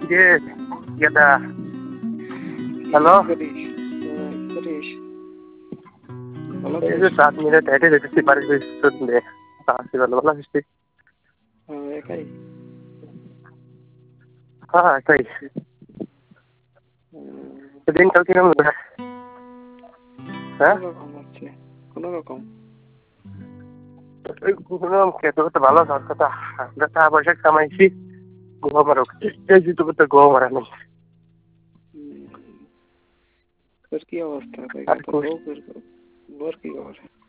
যে গেদা হ্যালো করিস ভালো এই যে 7 মিনিট হেঁটে যেতেছি বাড়ির পিছনে আসছি ভালো আসছি একাই হ্যাঁ তাই দিনকাল কিরকম হ্যাঁ কোনো রকম খেতে করতে ভালো সব কথা টাকা পয়সা কামাইছি গোয়া করতে গোয়া মারা নেই তোর কি অবস্থা আর বোর কি খবর